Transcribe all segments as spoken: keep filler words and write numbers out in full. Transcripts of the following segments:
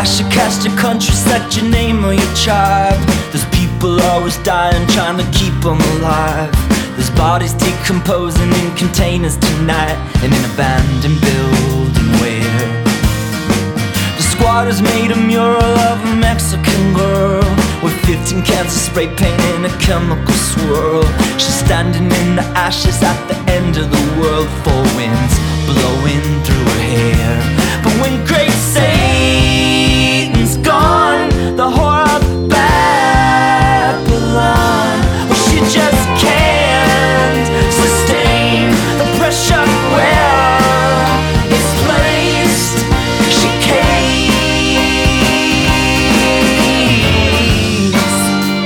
Flash your cash, your country, set your name or your tribe. There's people always dying, trying to keep them alive. There's bodies decomposing in containers tonight, in an abandoned building where the squatters made a mural of a Mexican girl with fifteen cans of spray paint in a chemical swirl. She's standing in the ashes at the end of the world, four winds blowing through her hair. But when great Satan's gone, the whore of Babylon, well, she just can't sustain the pressure where it's placed. She caves.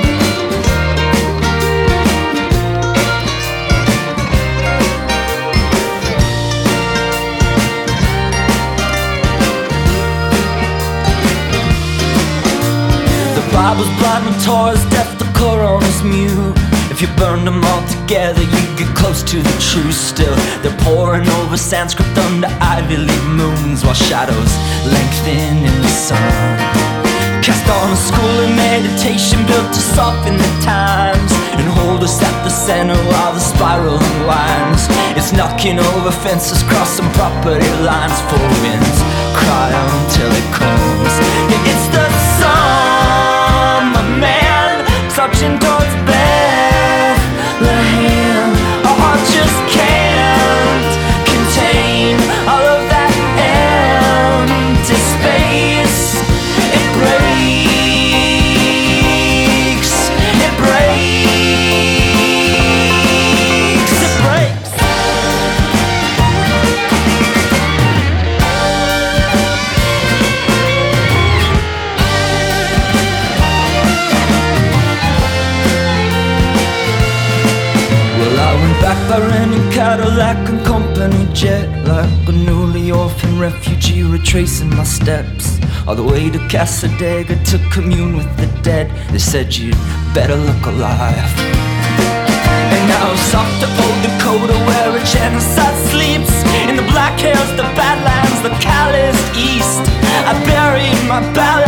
The Bible's blind and Torah's deaf, the Quran's mute. If you burn them all together, you get close to the truth. Still, they're poring over Sanskrit under Ivy League moons, while shadows lengthen in the sun. Cast on a school of meditation built to soften the times and hold us at the center while the spiraling winds. It's knocking over fences, crossing property lines. Four winds cry until it comes. Yeah, it's the summer man touching towards Bethlehem. Our heart just can't contain all of that empty space. It breaks, it breaks, it breaks. Well, I went back by renting Cadillac and company jet, like a newly orphaned refugee retracing my steps all the way to Casadega to commune with the dead. They said you'd better look alive. And now soft to old Dakota, where a genocide sleeps, in the Black Hills, the Badlands, the calloused East, I buried my ballad